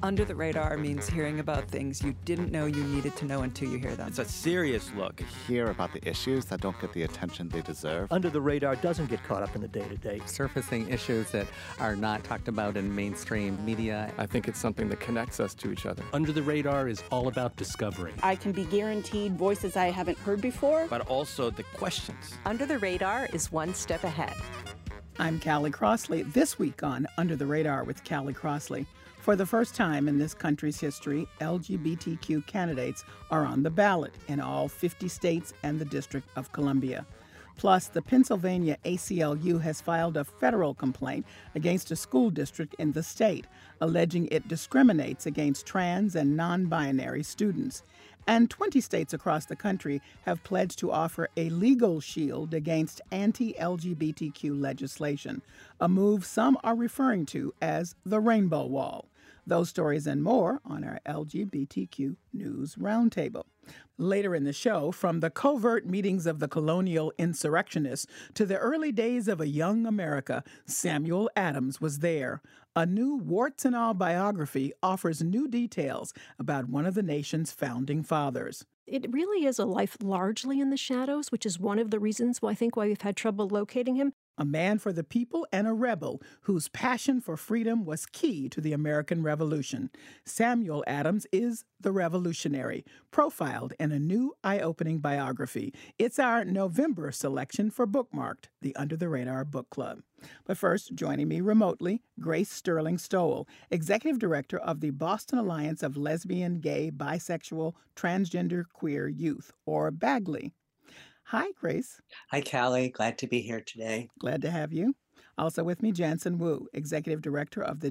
Under the Radar means hearing about things you didn't know you needed to know until you hear them. It's a serious look. Hear about the issues that don't get the attention they deserve. Under the Radar doesn't get caught up in the day-to-day. Surfacing issues that are not talked about in mainstream media. I think it's something that connects us to each other. Under the Radar is all about discovery. I can be guaranteed voices I haven't heard before. But also the questions. Under the Radar is one step ahead. I'm Callie Crossley. This week on Under the Radar with Callie Crossley. For the first time in this country's history, LGBTQ candidates are on the ballot in all 50 states and the District of Columbia. Plus, the Pennsylvania ACLU has filed a federal complaint against a school district in the state, alleging it discriminates against trans and non-binary students. And 20 states across the country have pledged to offer a legal shield against anti-LGBTQ legislation, a move some are referring to as the Rainbow Wall. Those stories and more on our LGBTQ News Roundtable. Later in the show, from the covert meetings of the colonial insurrectionists to the early days of a young America, Samuel Adams was there. A new warts and all biography offers new details about one of the nation's founding fathers. It really is a life largely in the shadows, which is one of the reasons why we've had trouble locating him. A man for the people and a rebel whose passion for freedom was key to the American Revolution. Samuel Adams is the revolutionary, profiled in a new eye-opening biography. It's our November selection for Bookmarked, the Under the Radar Book Club. But first, joining me remotely, Grace Sterling Stowell, Executive Director of the Boston Alliance of Lesbian, Gay, Bisexual, Transgender, Queer Youth, or BAGLY. Hi, Grace. Hi, Callie. Glad to be here today. Glad to have you. Also with me, Jansen Wu, Executive Director of the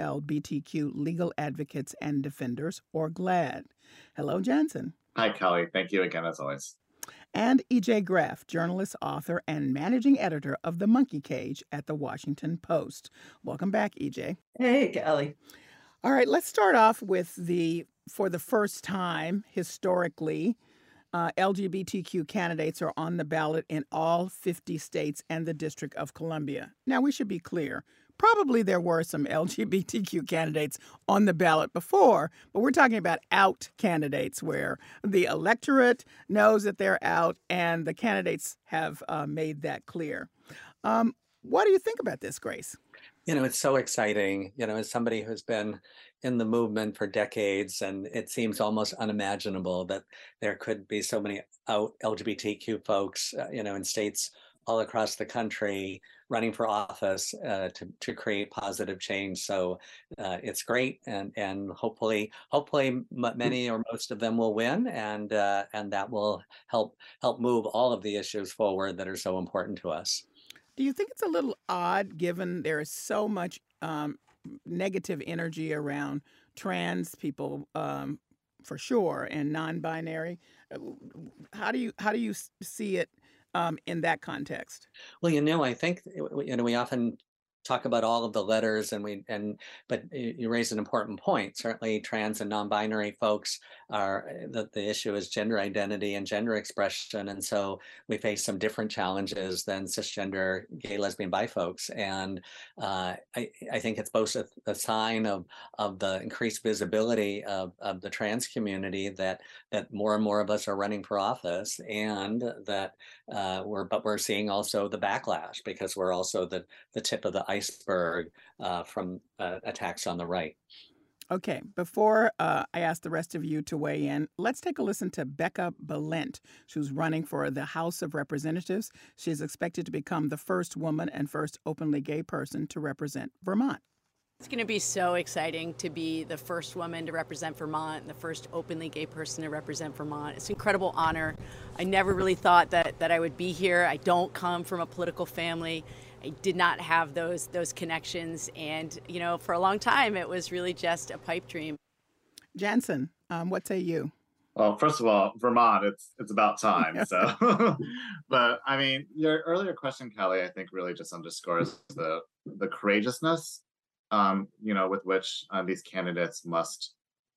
GLBTQ Legal Advocates and Defenders, or GLAAD. Hello, Jansen. Hi, Callie. Thank you again, as always. And E.J. Graff, journalist, author, and managing editor of The Monkey Cage at The Washington Post. Welcome back, E.J. Hey, Callie. All right, let's start off with for the first time historically, LGBTQ candidates are on the ballot in all 50 states and the District of Columbia. Now, we should be clear. Probably there were some LGBTQ candidates on the ballot before, but we're talking about out candidates where the electorate knows that they're out and the candidates have made that clear. What do you think about this, Grace? It's so exciting, as somebody who's been in the movement for decades, and it seems almost unimaginable that there could be so many out LGBTQ folks, in states all across the country running for office to create positive change. So it's great, and hopefully many or most of them will win, and that will help move all of the issues forward that are so important to us. Do you think it's a little odd, given there is so much negative energy around trans people, for sure, and non-binary? How do you see it in that context? Well, I think we often talk about all of the letters, but you raise an important point. Certainly, trans and non-binary folks are the issue is gender identity and gender expression, and so we face some different challenges than cisgender gay, lesbian, bi folks. And I think it's both a sign of the increased visibility of the trans community that more and more of us are running for office, and that we're seeing also the backlash, because we're also the tip of the iceberg from attacks on the right. Okay, before I ask the rest of you to weigh in, let's take a listen to Becca Balint, who's running for the House of Representatives. She is expected to become the first woman and first openly gay person to represent Vermont. It's going to be so exciting to be the first woman to represent Vermont and the first openly gay person to represent Vermont. It's an incredible honor. I never really thought that I would be here. I don't come from a political family. I did not have those connections, and for a long time it was really just a pipe dream. Jansen, what say you? Well, first of all, Vermont, it's about time. So, but I mean, your earlier question, Callie, I think really just underscores the courageousness, with which these candidates must,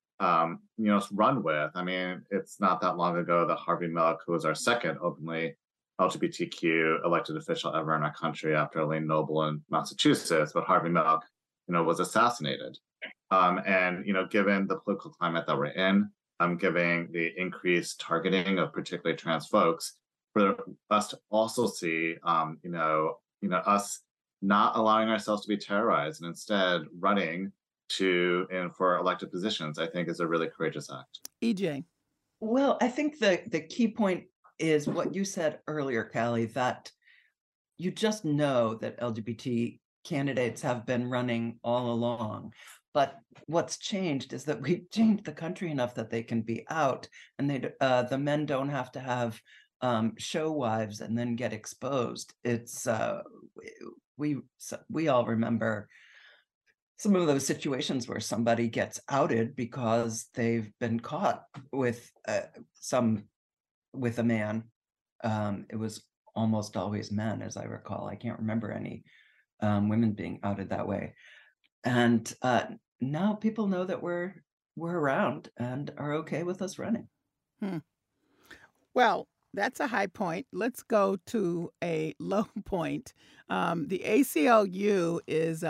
run with. I mean, it's not that long ago that Harvey Milk, who was our second openly LGBTQ elected official ever in our country after Elaine Noble in Massachusetts, but Harvey Milk, was assassinated. And given the political climate that we're in, given the increased targeting of particularly trans folks, for us to also see, us not allowing ourselves to be terrorized and instead running for elected positions, I think is a really courageous act. EJ. Well, I think the key point is what you said earlier, Callie, that you just know that LGBT candidates have been running all along. But what's changed is that we've changed the country enough that they can be out, and the men don't have to have show wives and then get exposed. It's we all remember some of those situations where somebody gets outed because they've been caught with a man. It was almost always men, as I recall. I can't remember any women being outed that way. And now people know that we're around and are okay with us running. Well, that's a high point. Let's go to a low point. The ACLU is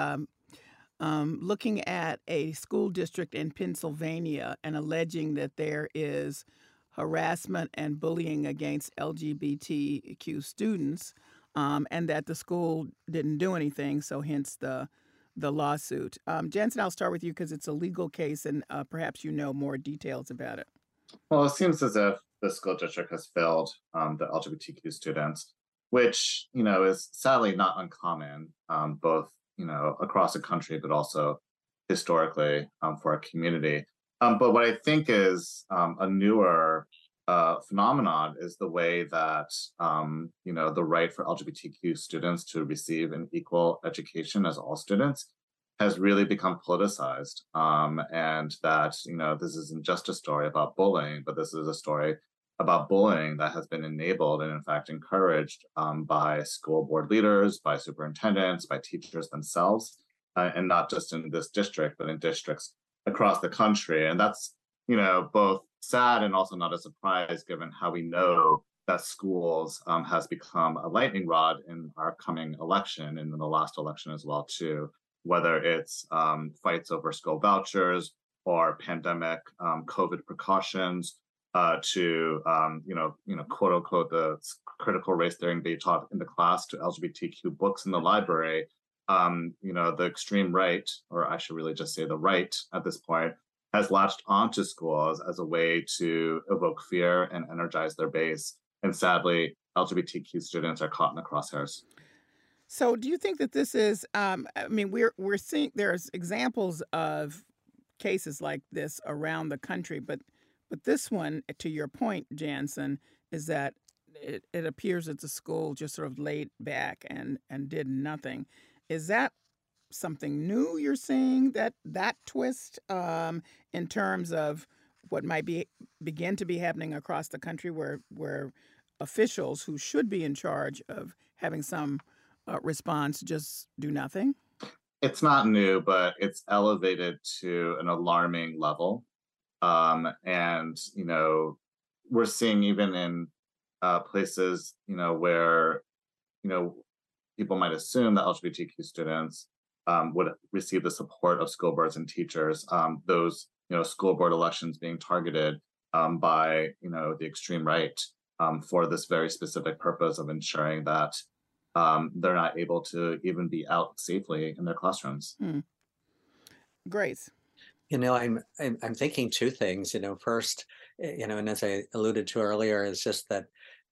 looking at a school district in Pennsylvania and alleging that there is harassment and bullying against LGBTQ students, and that the school didn't do anything, so hence the lawsuit. Jensen, I'll start with you because it's a legal case and perhaps you know more details about it. Well, it seems as if the school district has failed the LGBTQ students, which, is sadly not uncommon, both, across the country, but also historically for our community. But what I think is a newer phenomenon is the way that, the right for LGBTQ students to receive an equal education as all students has really become politicized. And that, this isn't just a story about bullying, but this is a story about bullying that has been enabled and in fact encouraged by school board leaders, by superintendents, by teachers themselves, and not just in this district, but in districts across the country. And that's, both sad and also not a surprise given how we know that schools has become a lightning rod in our coming election and in the last election as well too, whether it's fights over school vouchers or pandemic COVID precautions to, quote unquote, the critical race theory being taught in the class to LGBTQ books in the library. The extreme right, or I should really just say the right at this point, has latched onto schools as a way to evoke fear and energize their base. And sadly, LGBTQ students are caught in the crosshairs. So do you think that this is, we're seeing there's examples of cases like this around the country, but this one, to your point, Jansen, is that it appears that the school just sort of laid back and did nothing. Is that something new you're seeing, that twist in terms of what might begin to be happening across the country where officials who should be in charge of having some response just do nothing? It's not new, but it's elevated to an alarming level. And, we're seeing even in places, where, people might assume that LGBTQ students would receive the support of school boards and teachers, those, school board elections being targeted by, the extreme right for this very specific purpose of ensuring that they're not able to even be out safely in their classrooms. Grace. I'm thinking two things. First, and as I alluded to earlier, is just that,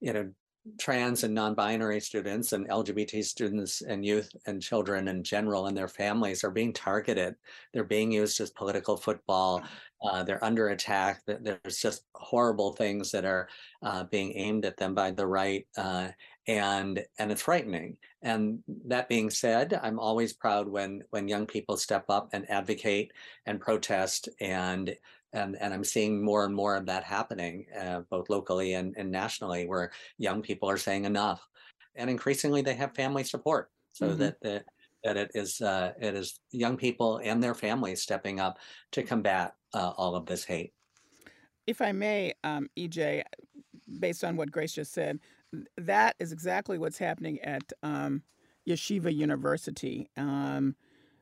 trans and non-binary students and LGBT students and youth and children in general and their families are being targeted. They're being used as political football. They're under attack. There's just horrible things that are being aimed at them by the right, and it's frightening. And that being said, I'm always proud when young people step up and advocate and protest, and I'm seeing more and more of that happening, both locally and nationally, where young people are saying enough, and increasingly they have family support, so that it is young people and their families stepping up to combat all of this hate. If I may, EJ, based on what Grace just said, that is exactly what's happening at Yeshiva University.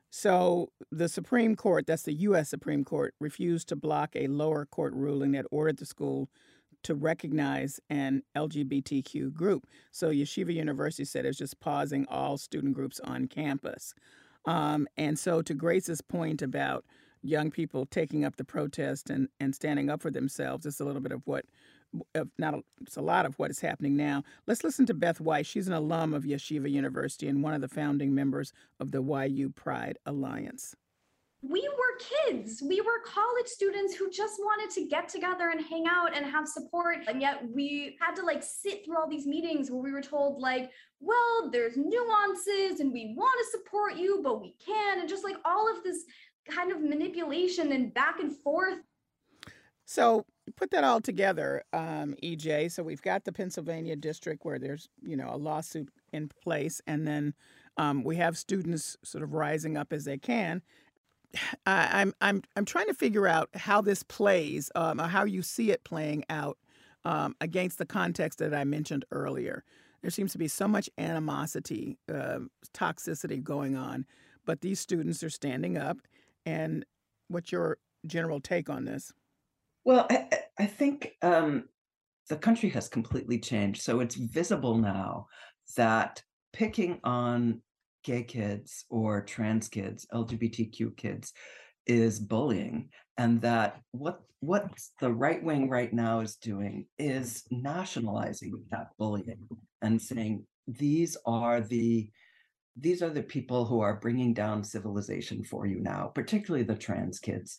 So the Supreme Court, that's the U.S. Supreme Court, refused to block a lower court ruling that ordered the school to recognize an LGBTQ group. So Yeshiva University said it's just pausing all student groups on campus. And so to Grace's point about young people taking up the protest and standing up for themselves, it's a little bit of what, it's a lot of what is happening now. Let's listen to Beth White. She's an alum of Yeshiva University and one of the founding members of the YU Pride Alliance. We were kids. We were college students who just wanted to get together and hang out and have support. And yet we had to sit through all these meetings where we were told well, there's nuances and we want to support you, but we can. And just all of this kind of manipulation and back and forth. So put that all together, EJ. So we've got the Pennsylvania district where there's, a lawsuit in place. And then we have students sort of rising up as they can. I'm trying to figure out how this plays, or how you see it playing out against the context that I mentioned earlier. There seems to be so much animosity, toxicity going on, but these students are standing up. And what's your general take on this? Well, I think the country has completely changed. So it's visible now that picking on gay kids or trans kids, LGBTQ kids, is bullying, and that what the right wing right now is doing is nationalizing that bullying and saying these are the people who are bringing down civilization for you now, particularly the trans kids.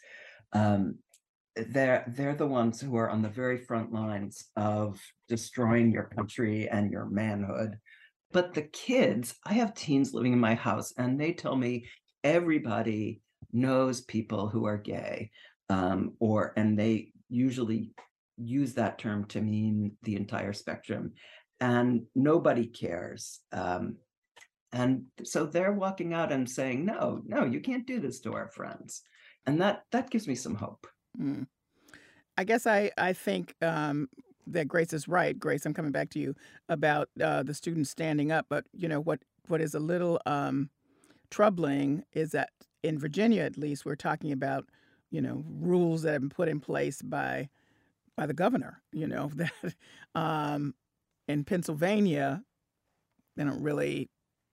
They're the ones who are on the very front lines of destroying your country and your manhood. But the kids, I have teens living in my house, and they tell me everybody knows people who are gay, and they usually use that term to mean the entire spectrum, and nobody cares. And so they're walking out and saying, no, you can't do this to our friends. And that gives me some hope. I guess I think that Grace is right. Grace, I'm coming back to you about the students standing up. But, what is a little troubling is that in Virginia, at least, we're talking about, rules that have been put in place by the governor, that in Pennsylvania, they don't really,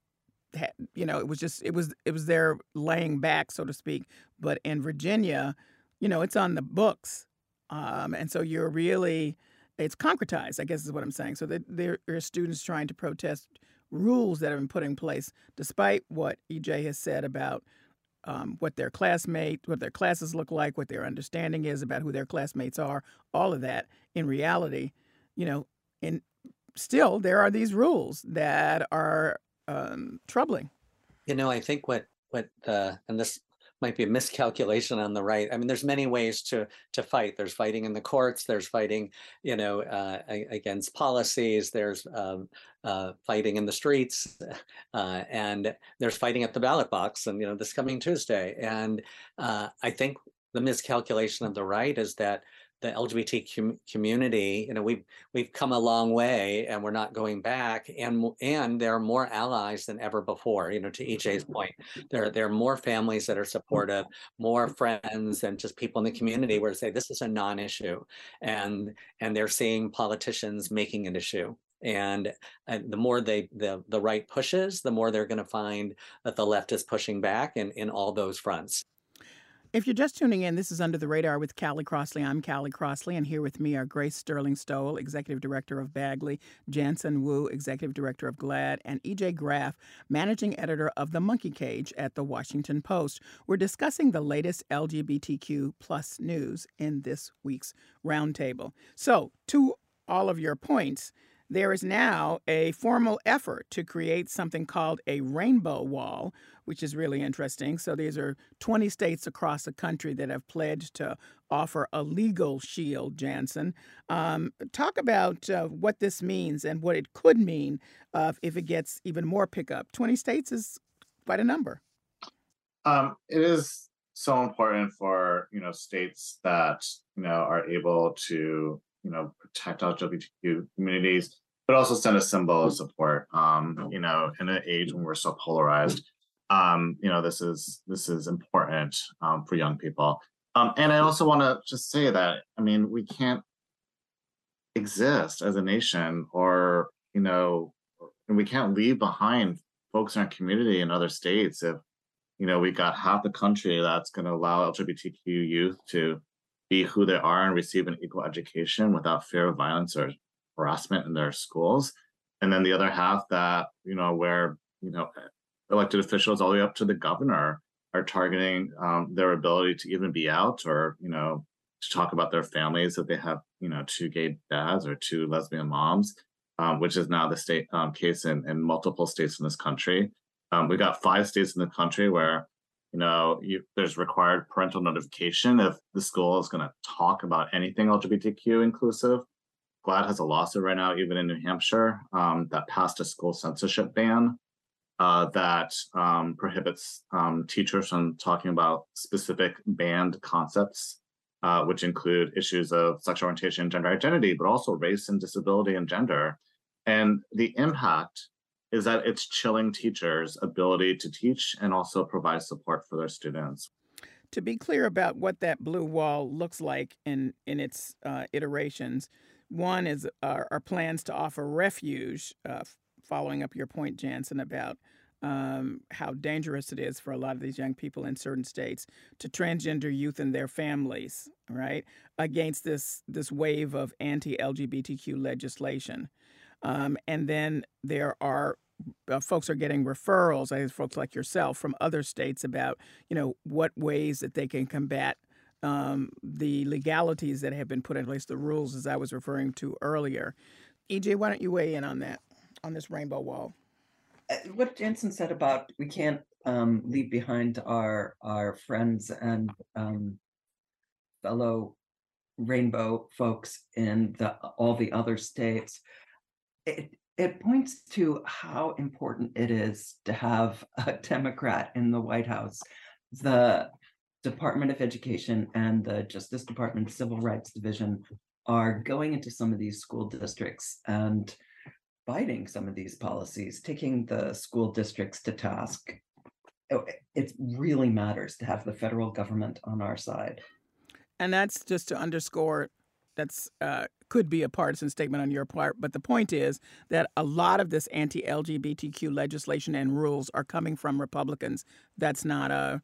it was their laying back, so to speak. But in Virginia, it's on the books. And so it's concretized, I guess is what I'm saying. So there are students trying to protest rules that have been put in place, despite what EJ has said about what their classes look like, what their understanding is about who their classmates are, all of that. In reality, and still there are these rules that are troubling. I think and this might be a miscalculation on the right. I mean, there's many ways to fight. There's fighting in the courts. There's fighting, against policies. There's fighting in the streets, and there's fighting at the ballot box. And this coming Tuesday. And I think the miscalculation of the right is that the LGBT community, we've come a long way, and we're not going back. And there are more allies than ever before. To EJ's point, there are more families that are supportive, more friends, and just people in the community where say this is a non-issue, and they're seeing politicians making an issue. And the more the right pushes, the more they're going to find that the left is pushing back in all those fronts. If you're just tuning in, this is Under the Radar with Callie Crossley. I'm Callie Crossley, and here with me are Grace Sterling Stowell, Executive Director of Bagley, Jansen Wu, Executive Director of GLAAD, and EJ Graff, Managing Editor of The Monkey Cage at The Washington Post. We're discussing the latest LGBTQ plus news in this week's roundtable. So, to all of your points, there is now a formal effort to create something called a rainbow wall, which is really interesting. So these are 20 states across the country that have pledged to offer a legal shield, Jansen. Talk about what this means and what it could mean if it gets even more pickup. 20 states is quite a number. It is so important for, states that, are able to, protect LGBTQ communities, but also send a symbol of support, in an age when we're so polarized. this is important for young people. And I also want to just say that, I mean, we can't exist as a nation, or, and we can't leave behind folks in our community in other states if, we got half the country that's going to allow LGBTQ youth to be who they are and receive an equal education without fear of violence or harassment in their schools. And then the other half that, where, elected officials all the way up to the governor are targeting their ability to even be out, or, to talk about their families, that they have, 2 gay dads or 2 lesbian moms, which is now the state case in multiple states in this country. We got 5 states in the country where, there's required parental notification if the school is going to talk about anything LGBTQ inclusive. GLAAD has a lawsuit right now, even in New Hampshire, that passed a school censorship ban that prohibits teachers from talking about specific banned concepts, which include issues of sexual orientation and gender identity, but also race and disability and gender. And the impact is that it's chilling teachers' ability to teach and also provide support for their students. To be clear about what that blue wall looks like in its iterations, one is our plans to offer refuge, following up your point, Jansen, about how dangerous it is for a lot of these young people in certain states, to transgender youth and their families, right, against this wave of anti-LGBTQ legislation. And then there are folks are getting referrals, folks like yourself, from other states about, what ways that they can combat the legalities that have been put in place, the rules, as I was referring to earlier. EJ, why don't you weigh in on that, on this rainbow wall? What Jansen said about we can't leave behind our friends and fellow rainbow folks in all the other states. It points to how important it is to have a Democrat in the White House. The Department of Education and the Justice Department Civil Rights Division are going into some of these school districts and fighting some of these policies, taking the school districts to task. It really matters to have the federal government on our side. And that's just to underscore, that's could be a partisan statement on your part, but the point is that a lot of this anti-LGBTQ legislation and rules are coming from Republicans. That's not a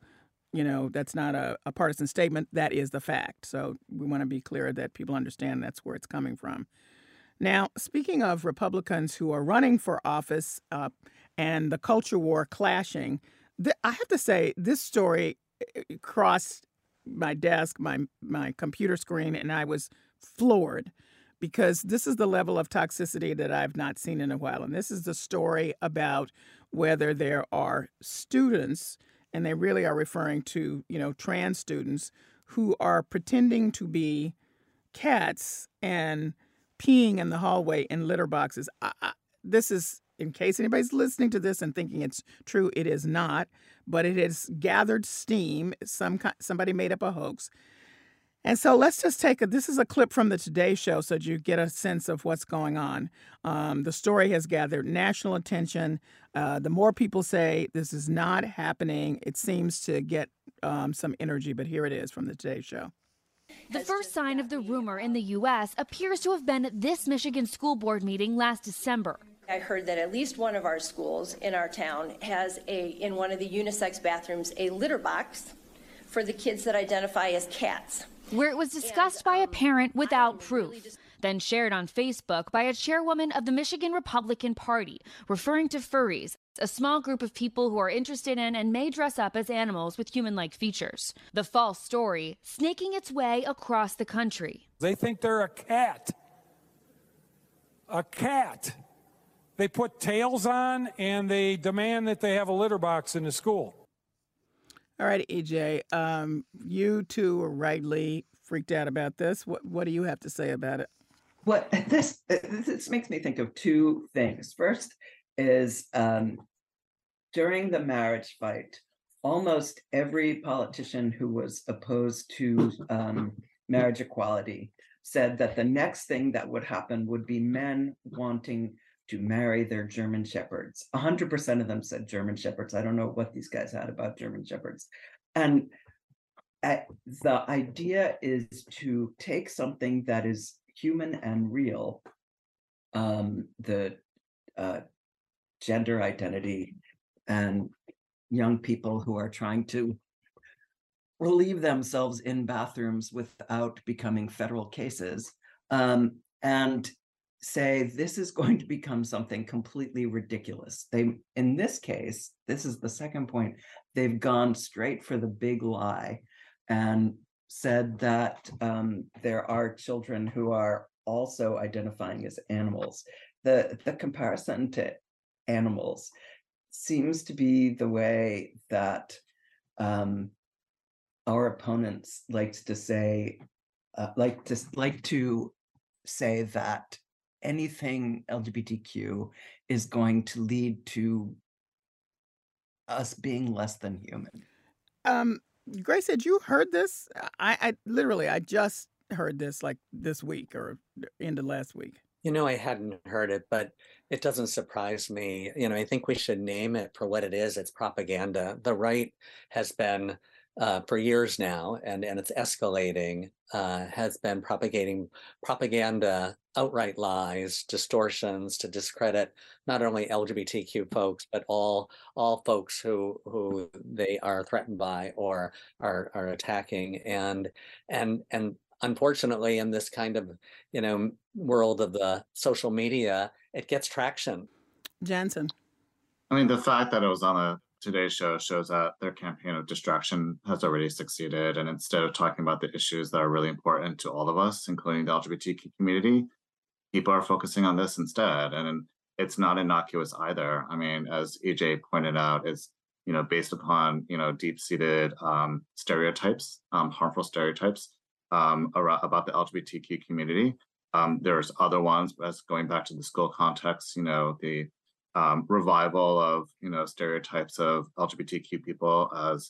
partisan statement. That is the fact. So we want to be clear that people understand that's where it's coming from. Now, speaking of Republicans who are running for office and the culture war clashing, I have to say this story crossed my desk, my computer screen, and I was floored, because this is the level of toxicity that I've not seen in a while. And this is the story about whether there are students, and they really are referring to, trans students, who are pretending to be cats and peeing in the hallway in litter boxes. This is, in case anybody's listening to this and thinking it's true, it is not, but it has gathered steam. Somebody made up a hoax. And so let's just this is a clip from the Today Show so that you get a sense of what's going on. The story has gathered national attention. The more people say this is not happening, it seems to get some energy, but here it is from the Today Show. The first sign of the rumor in the U.S. appears to have been at this Michigan school board meeting last December. I heard that at least one of our schools in our town has in one of the unisex bathrooms, a litter box for the kids that identify as cats. Where it was discussed by a parent without proof, then shared on Facebook by a chairwoman of the Michigan Republican Party, referring to furries, a small group of people who are interested in and may dress up as animals with human-like features. The false story snaking its way across the country. They think they're a cat. A cat. They put tails on and they demand that they have a litter box in the school. All right, EJ, you two are rightly freaked out about this. What do you have to say about it? This makes me think of 2 things. First is during the marriage fight, almost every politician who was opposed to marriage equality said that the next thing that would happen would be men wanting to marry their German Shepherds. 100% of them said German Shepherds. I don't know what these guys had about German Shepherds. And the idea is to take something that is human and real, the gender identity and young people who are trying to relieve themselves in bathrooms without becoming federal cases, and say this is going to become something completely ridiculous. In this case, this is the second point, they've gone straight for the big lie and said that there are children who are also identifying as animals. The comparison to animals seems to be the way that our opponents like to say that anything LGBTQ is going to lead to us being less than human. Grace, had you heard this? I literally just heard this like this week or end of last week. I hadn't heard it, but it doesn't surprise me. I think we should name it for what it is. It's propaganda. The right has been, for years now, and it's escalating, has been propagating propaganda, outright lies, distortions to discredit not only LGBTQ folks, but all folks who they are threatened by or are attacking. And unfortunately, in this kind of, world of the social media, it gets traction. Jansen. I mean, the fact that it was on a Today Show shows that their campaign of distraction has already succeeded. And instead of talking about the issues that are really important to all of us, including the LGBTQ community, people are focusing on this instead. And it's not innocuous either. I mean, as EJ pointed out, it's, based upon, deep-seated stereotypes, harmful stereotypes about the LGBTQ community. There's other ones, as going back to the school context, the revival of, stereotypes of LGBTQ people as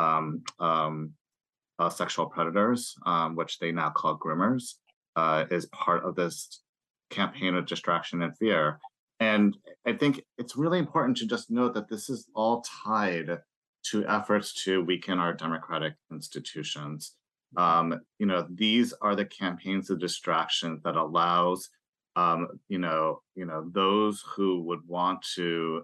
sexual predators, which they now call groomers, is part of this campaign of distraction and fear. And I think it's really important to just note that this is all tied to efforts to weaken our democratic institutions. These are the campaigns of distraction that allows, those who would want to,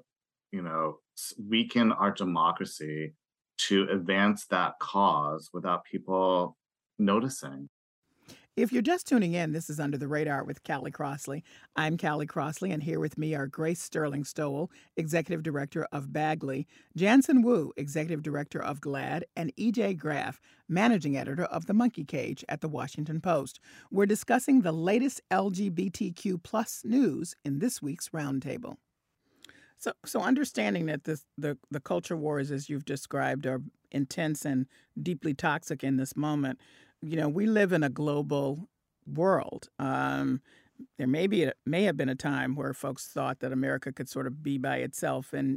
weaken our democracy to advance that cause without people noticing. If you're just tuning in, this is Under the Radar with Callie Crossley. I'm Callie Crossley, and here with me are Grace Sterling Stowell, Executive Director of Bagley, Jansen Wu, Executive Director of GLAAD, and EJ Graff, Managing Editor of The Monkey Cage at The Washington Post. We're discussing the latest LGBTQ plus news in this week's Roundtable. So understanding that the culture wars, as you've described, are intense and deeply toxic in this moment, we live in a global world. There may have been a time where folks thought that America could sort of be by itself and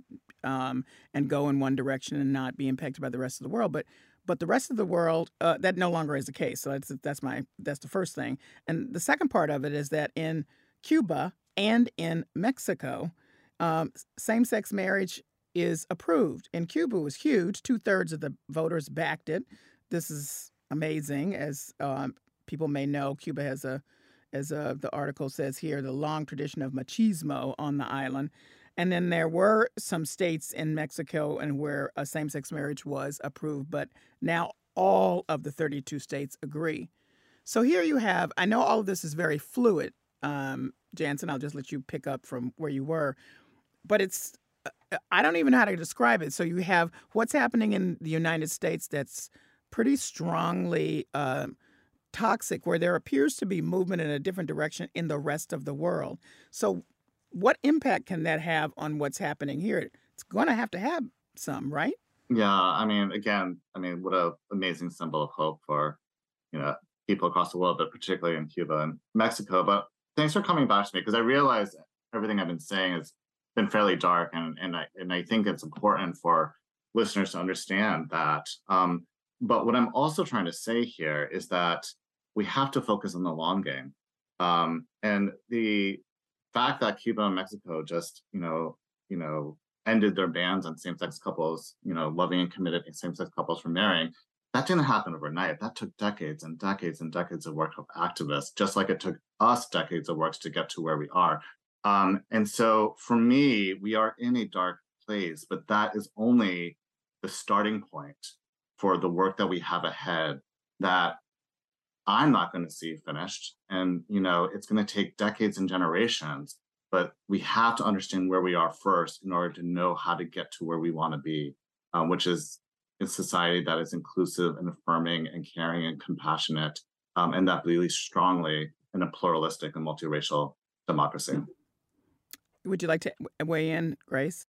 go in one direction and not be impacted by the rest of the world. But the rest of the world, that no longer is the case. So that's the first thing. And the second part of it is that in Cuba and in Mexico, same-sex marriage is approved. In Cuba, it was huge. 2/3 of the voters backed it. This is amazing. As people may know, Cuba has the article says here, the long tradition of machismo on the island. And then there were some states in Mexico and where a same-sex marriage was approved, but now all of the 32 states agree. So here you have, I know all of this is very fluid, Jansen, I'll just let you pick up from where you were, but I don't even know how to describe it. So you have what's happening in the United States that's pretty strongly toxic, where there appears to be movement in a different direction in the rest of the world. So what impact can that have on what's happening here? It's going to have some, right? Yeah, what an amazing symbol of hope for, people across the world, but particularly in Cuba and Mexico. But thanks for coming back to me, because I realize everything I've been saying has been fairly dark, and I think it's important for listeners to understand that. But what I'm also trying to say here is that we have to focus on the long game. And the fact that Cuba and Mexico just, ended their bans on same-sex couples, loving and committed same-sex couples from marrying, that didn't happen overnight. That took decades and decades and decades of work of activists, just like it took us decades of work to get to where we are. And so for me, we are in a dark place, but that is only the starting point for the work that we have ahead that I'm not going to see finished. And, it's going to take decades and generations, but we have to understand where we are first in order to know how to get to where we want to be, which is a society that is inclusive and affirming and caring and compassionate, and that believes strongly in a pluralistic and multiracial democracy. Would you like to weigh in, Grace?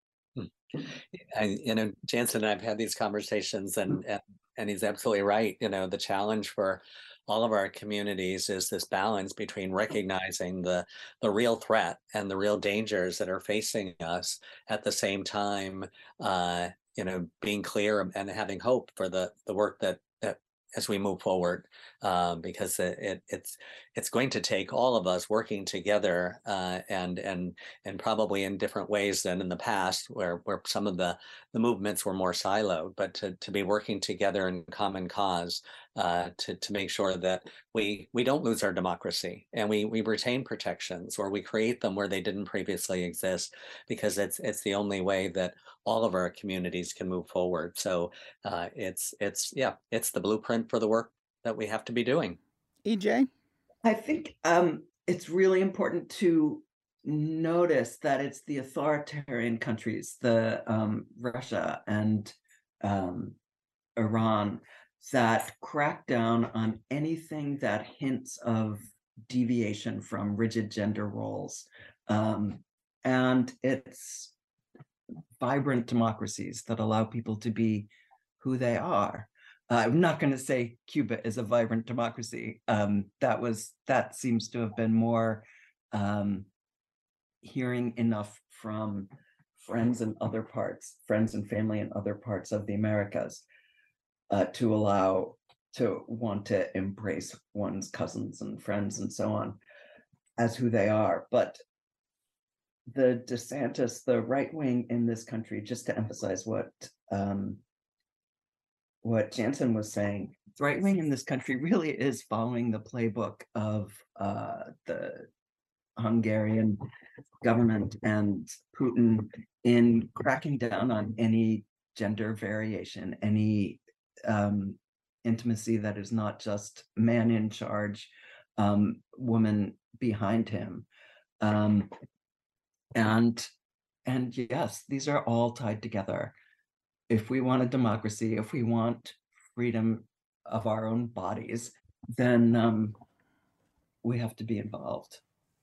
Jansen and I've had these conversations, and he's absolutely right. The challenge for all of our communities is this balance between recognizing the real threat and the real dangers that are facing us, at the same time, being clear and having hope for the work that as we move forward, because it's going to take all of us working together, and probably in different ways than in the past, where some of the movements were more siloed, but to be working together in common cause, to make sure that we don't lose our democracy, and we retain protections, or we create them where they didn't previously exist, because it's the only way that all of our communities can move forward. So it's the blueprint for the work that we have to be doing. EJ? I think it's really important to notice that it's the authoritarian countries, the Russia and Iran, that crack down on anything that hints of deviation from rigid gender roles. And it's vibrant democracies that allow people to be who they are. I'm not going to say Cuba is a vibrant democracy. That seems to have been more hearing enough from friends and family in other parts of the Americas to want to embrace one's cousins and friends and so on as who they are. But the DeSantis, the right wing in this country, just to emphasize what Jansen was saying, the right wing in this country really is following the playbook of the Hungarian government and Putin in cracking down on any gender variation, any intimacy that is not just man in charge, woman behind him. And yes, these are all tied together. If we want a democracy, if we want freedom of our own bodies, then we have to be involved.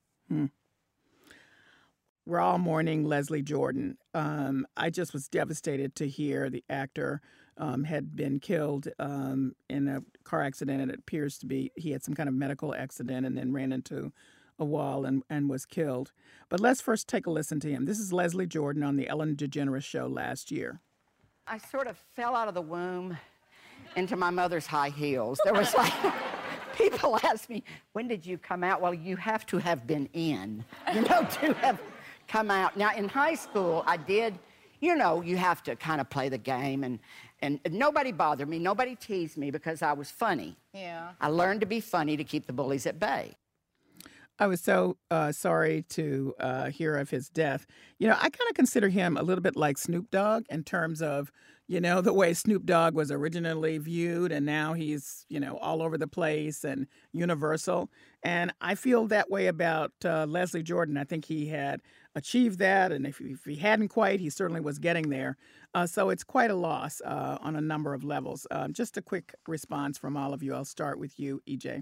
We're all mourning Leslie Jordan. I just was devastated to hear the actor had been killed in a car accident. And it appears to be he had some kind of medical accident and then ran into a wall and was killed. But let's first take a listen to him. This is Leslie Jordan on the Ellen DeGeneres Show last year. I sort of fell out of the womb into my mother's high heels. There was like, people ask me, when did you come out? Well, you have to have been in, to have come out. Now, in high school, I did, you have to kind of play the game, and nobody bothered me. Nobody teased me because I was funny. Yeah. I learned to be funny to keep the bullies at bay. I was so sorry to hear of his death. I kind of consider him a little bit like Snoop Dogg in terms of, the way Snoop Dogg was originally viewed, and now he's, all over the place and universal. And I feel that way about Leslie Jordan. I think he had achieved that, and if he hadn't quite, he certainly was getting there. So it's quite a loss on a number of levels. Just a quick response from all of you. I'll start with you, EJ.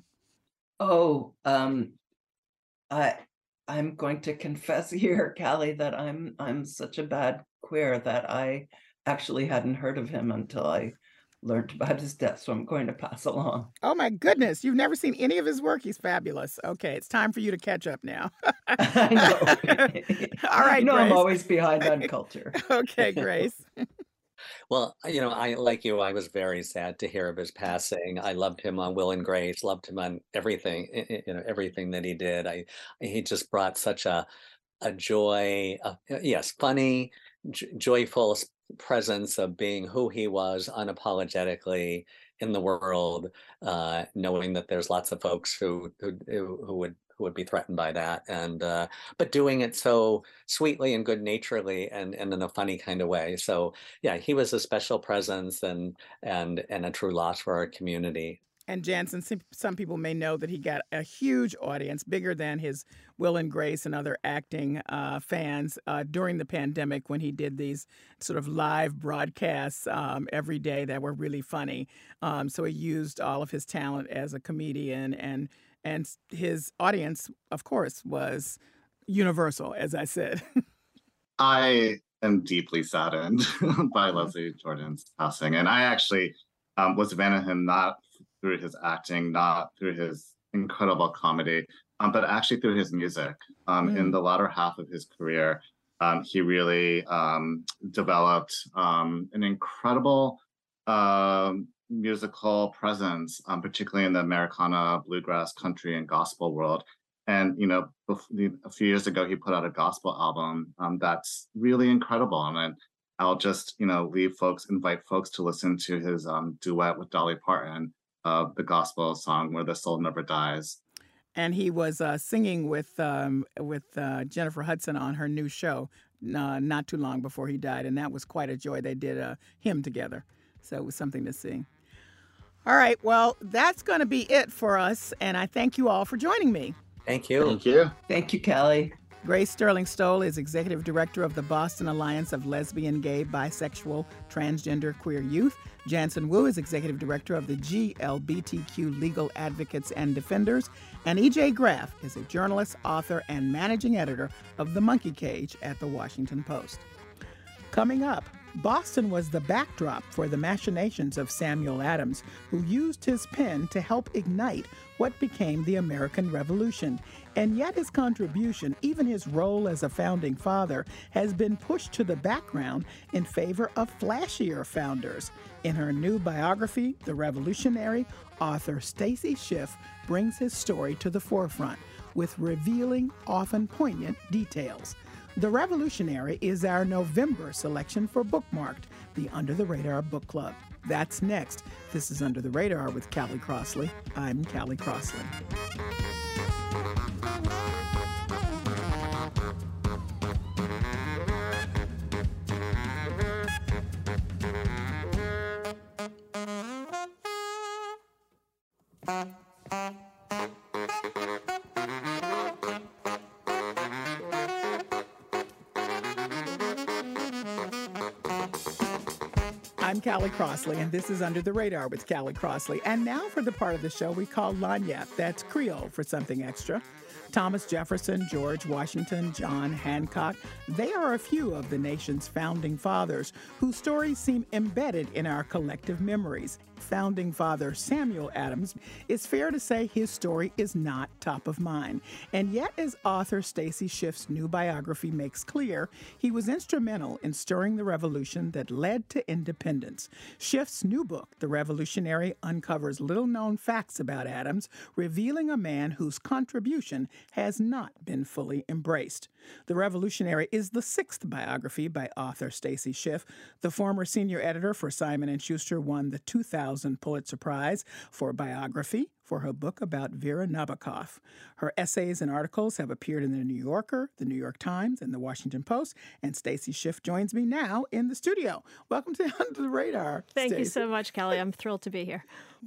I'm going to confess here, Callie, that I'm such a bad queer that I actually hadn't heard of him until I learned about his death, so I'm going to pass along. Oh my goodness, you've never seen any of his work? He's fabulous. Okay, it's time for you to catch up now. I know. All right, Grace. I'm always behind on culture. Okay, Grace. Well, I like you. I was very sad to hear of his passing. I loved him on Will and Grace. Loved him on everything. Everything that he did. He just brought such a a joy, yes, funny, joyful presence of being who he was unapologetically in the world, knowing that there's lots of folks who would be threatened by that, and but doing it so sweetly and good naturedly and in a funny kind of way. So yeah, he was a special presence and a true loss for our community. And Jansen, some people may know that he got a huge audience, bigger than his Will and Grace and other acting fans during the pandemic when he did these sort of live broadcasts every day that were really funny. So he used all of his talent as a comedian, and his audience, of course, was universal, as I said. I am deeply saddened by Leslie Jordan's passing, and I actually was a fan of him not through his acting, not through his incredible comedy, but actually through his music. In the latter half of his career, he really developed an incredible musical presence, particularly in the Americana, bluegrass, country, and gospel world. And, you know, a few years ago, he put out a gospel album that's really incredible. And I'll just, invite folks to listen to his duet with Dolly Parton, the gospel song Where the Soul Never Dies. And he was singing with Jennifer Hudson on her new show not too long before he died, and that was quite a joy. They did a hymn together, so it was something to see. All right, well, that's going to be it for us, and I thank you all for joining me. Thank you. Thank you. Thank you, Callie. Grace Sterling Stoll is Executive Director of the Boston Alliance of Lesbian, Gay, Bisexual, Transgender, Queer Youth. Jansen Wu is Executive Director of the GLBTQ Legal Advocates and Defenders. And E.J. Graff is a journalist, author, and managing editor of The Monkey Cage at The Washington Post. Coming up, Boston was the backdrop for the machinations of Samuel Adams, who used his pen to help ignite what became the American Revolution. And yet his contribution, even his role as a founding father, has been pushed to the background in favor of flashier founders. In her new biography, The Revolutionary, author Stacy Schiff brings his story to the forefront with revealing, often poignant details. The Revolutionary is our November selection for Bookmarked, the Under the Radar Book Club. That's next. This is Under the Radar with Callie Crossley. I'm Callie Crossley. I'm Callie Crossley, and this is Under the Radar with Callie Crossley. And now for the part of the show we call Lagniappe. That's Creole for something extra. Thomas Jefferson, George Washington, John Hancock, they are a few of the nation's founding fathers whose stories seem embedded in our collective memories. Founding father Samuel Adams, it's fair to say his story is not top of mind. And yet, as author Stacy Schiff's new biography makes clear, he was instrumental in stirring the revolution that led to independence. Schiff's new book, The Revolutionary, uncovers little-known facts about Adams, revealing a man whose contribution has not been fully embraced. The Revolutionary is the sixth biography by author Stacy Schiff. The former senior editor for Simon & Schuster won the 2000 Pulitzer Prize for biography for her book about Vera Nabokov. Her essays and articles have appeared in The New Yorker, The New York Times, and The Washington Post, and Stacy Schiff joins me now in the studio. Welcome to Under the Radar, Thank you Stacey. so much, Callie. I'm thrilled to be here.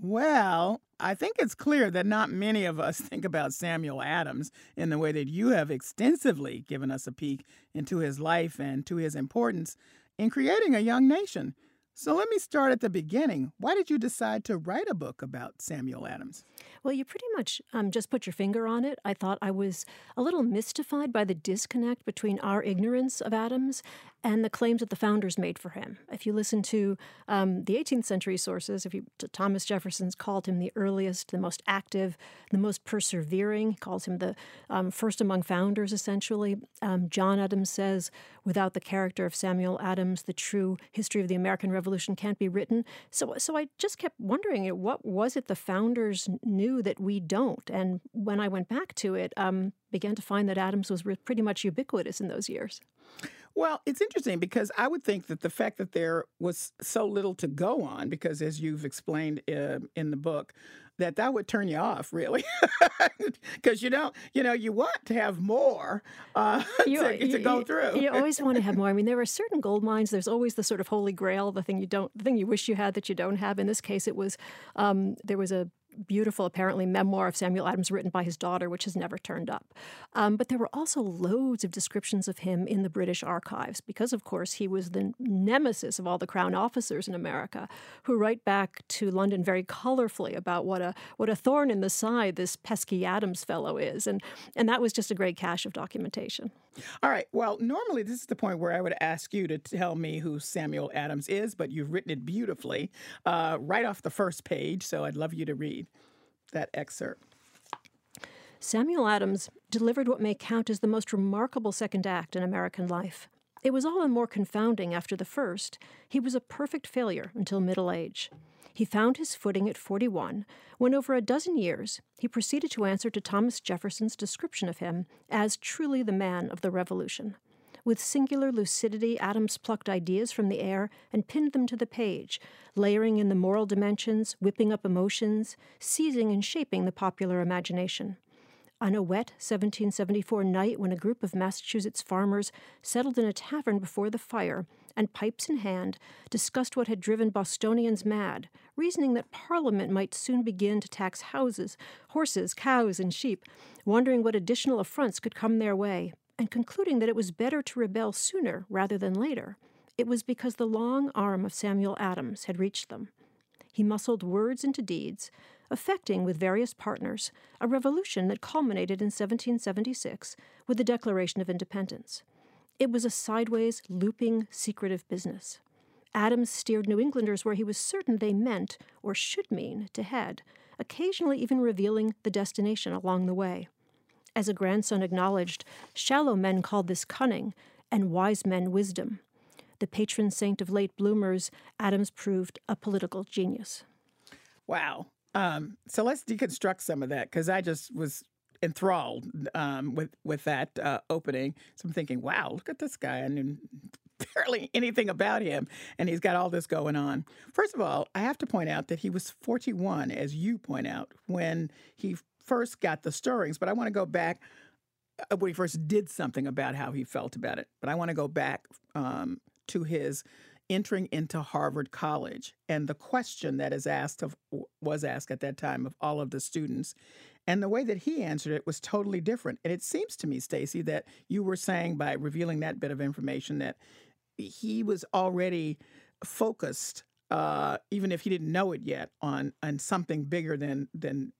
Well, I think it's clear that not many of us think about Samuel Adams in the way that you have extensively given us a peek into his life and to his importance in creating a young nation. So let me start at the beginning. Why did you decide to write a book about Samuel Adams? Well, you pretty much just put your finger on it. I thought I was a little mystified by the disconnect between our ignorance of Adams and the claims that the founders made for him. If you listen to the 18th century sources, Thomas Jefferson's called him the earliest, the most active, the most persevering. He calls him the first among founders, essentially. John Adams says, without the character of Samuel Adams, the true history of the American Revolution can't be written. So I just kept wondering, what was it the founders knew knew that we don't. And when I went back to it, began to find that Adams was pretty much ubiquitous in those years. Well, it's interesting because I would think that the fact that there was so little to go on, because as you've explained in the book, that would turn you off, really, because you want to have more to go through. You always want to have more. I mean, there are certain gold mines. There's always the sort of holy grail, the thing you wish you had that you don't have. In this case, it was there was a beautiful, apparently, memoir of Samuel Adams written by his daughter, which has never turned up. But there were also loads of descriptions of him in the British archives, because, of course, he was the nemesis of all the Crown officers in America, who write back to London very colorfully about what a thorn in the side this pesky Adams fellow is. And that was just a great cache of documentation. All right. Well, normally this is the point where I would ask you to tell me who Samuel Adams is, but you've written it beautifully right off the first page, so I'd love you to read that excerpt. Samuel Adams delivered what may count as the most remarkable second act in American life. It was all the more confounding after the first. He was a perfect failure until middle age. He found his footing at 41, when over a dozen years he proceeded to answer to Thomas Jefferson's description of him as truly the man of the Revolution. With singular lucidity, Adams plucked ideas from the air and pinned them to the page, layering in the moral dimensions, whipping up emotions, seizing and shaping the popular imagination. On a wet 1774 night when a group of Massachusetts farmers settled in a tavern before the fire and, pipes in hand, discussed what had driven Bostonians mad, reasoning that Parliament might soon begin to tax houses, horses, cows, and sheep, wondering what additional affronts could come their way, and concluding that it was better to rebel sooner rather than later, it was because the long arm of Samuel Adams had reached them. He muscled words into deeds, effecting with various partners a revolution that culminated in 1776 with the Declaration of Independence. It was a sideways, looping, secretive business. Adams steered New Englanders where he was certain they meant, or should mean, to head, occasionally even revealing the destination along the way. As a grandson acknowledged, shallow men called this cunning, and wise men wisdom. The patron saint of late bloomers, Adams proved a political genius. Wow. So let's deconstruct some of that, because I just was enthralled with that opening. So I'm thinking, wow, look at this guy. I knew barely anything about him, and he's got all this going on. First of all, I have to point out that he was 41, as you point out, when he first got the stirrings. But I want to go back when he first did something about how he felt about it. But I want to go back to his entering into Harvard College and the question that was asked at that time of all of the students. And the way that he answered it was totally different. And it seems to me, Stacey, that you were saying by revealing that bit of information that he was already focused, even if he didn't know it yet, on something bigger than